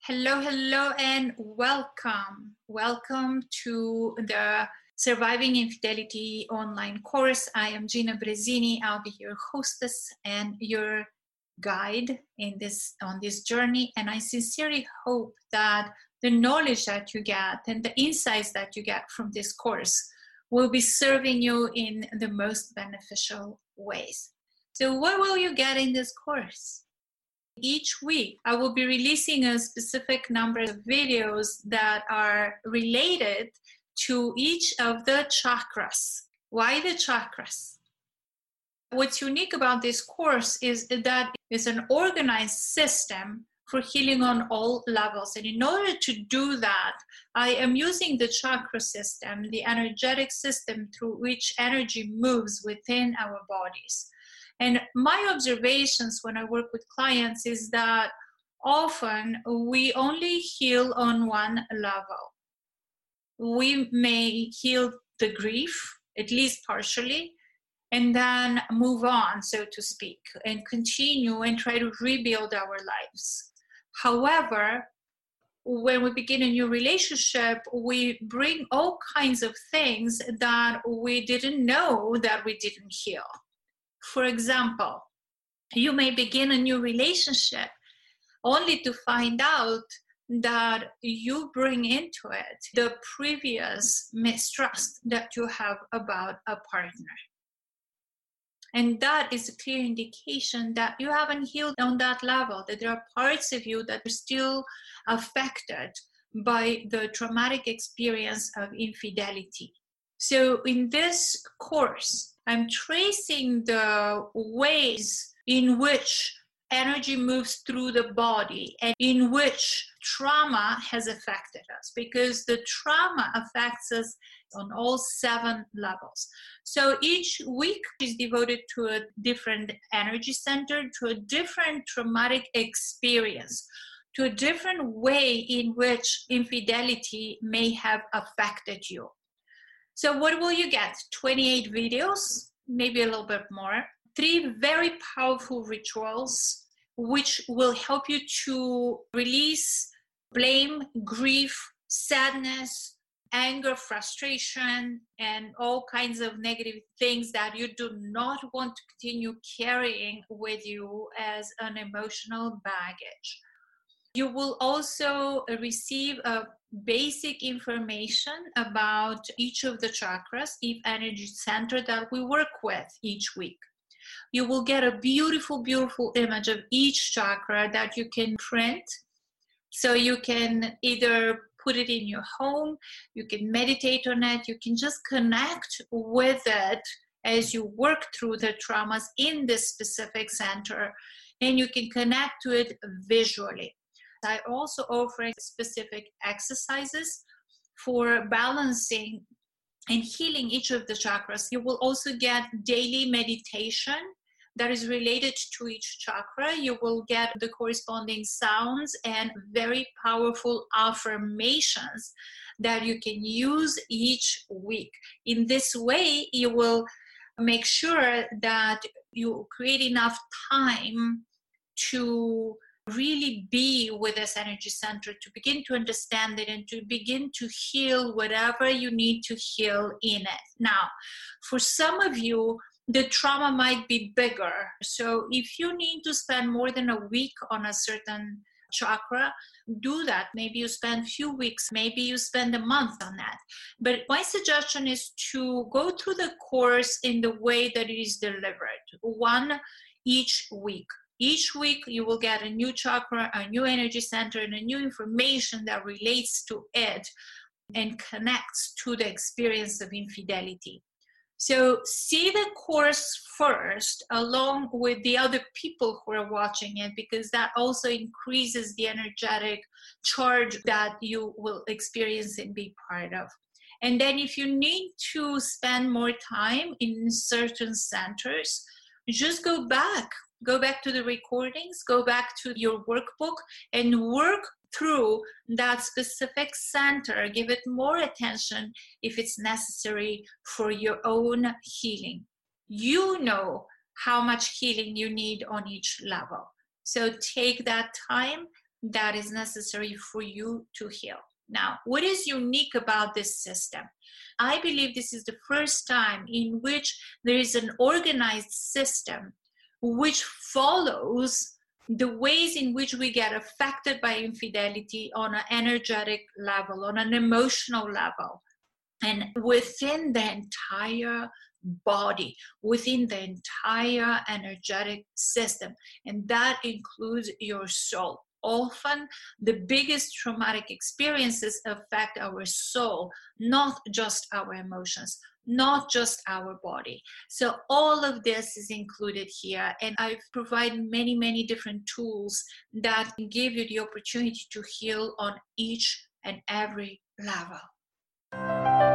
Hello, hello, and welcome. Welcome to the Surviving Infidelity online course. I am Gina Brezini. I'll be your hostess and your guide on this journey. And I sincerely hope that the knowledge that you get and the insights that you get from this course will be serving you in the most beneficial ways. So what will you get in this course? Each week, I will be releasing a specific number of videos that are related to each of the chakras. Why the chakras? What's unique about this course is that it's an organized system for healing on all levels. And in order to do that, I am using the chakra system, the energetic system through which energy moves within our bodies. And my observations when I work with clients is that often we only heal on one level. We may heal the grief, at least partially, and then move on, so to speak, and continue and try to rebuild our lives. However, when we begin a new relationship, we bring all kinds of things that we didn't know that we didn't heal. For example, you may begin a new relationship only to find out that you bring into it the previous mistrust that you have about a partner. And that is a clear indication that you haven't healed on that level, that there are parts of you that are still affected by the traumatic experience of infidelity. So in this course, I'm tracing the ways in which energy moves through the body and in which trauma has affected us, because the trauma affects us on all 7 levels. So each week is devoted to a different energy center, to a different traumatic experience, to a different way in which infidelity may have affected you. So what will you get? 28 videos, maybe a little bit more. 3 very powerful rituals, which will help you to release blame, grief, sadness, anger, frustration, and all kinds of negative things that you do not want to continue carrying with you as an emotional baggage. You will also receive a basic information about each of the chakras, each energy center that we work with each week. You will get a beautiful, beautiful image of each chakra that you can print. So you can either put it in your home, you can meditate on it, you can just connect with it as you work through the traumas in this specific center, and you can connect to it visually. I also offer specific exercises for balancing and healing each of the chakras. You will also get daily meditation that is related to each chakra. You will get the corresponding sounds and very powerful affirmations that you can use each week. In this way, you will make sure that you create enough time to really be with this energy center, to begin to understand it and to begin to heal whatever you need to heal in it. Now, for some of you, the trauma might be bigger. So if you need to spend more than a week on a certain chakra, do that. Maybe you spend a few weeks, maybe you spend a month on that. But my suggestion is to go through the course in the way that it is delivered, one each week. Each week, you will get a new chakra, a new energy center, and a new information that relates to it and connects to the experience of infidelity. So see the course first along with the other people who are watching it, because that also increases the energetic charge that you will experience and be part of. And then if you need to spend more time in certain centers, just go back to the recordings, go back to your workbook and work through that specific center. Give it more attention if it's necessary for your own healing. You know how much healing you need on each level. So take that time, that is necessary for you to heal. Now, what is unique about this system? I believe this is the first time in which there is an organized system which follows the ways in which we get affected by infidelity on an energetic level, on an emotional level, and within the entire body, within the entire energetic system. And that includes your soul. Often the biggest traumatic experiences affect our soul, not just our emotions, not just our body. So all of this is included here, and I've provided many different tools that give you the opportunity to heal on each and every level.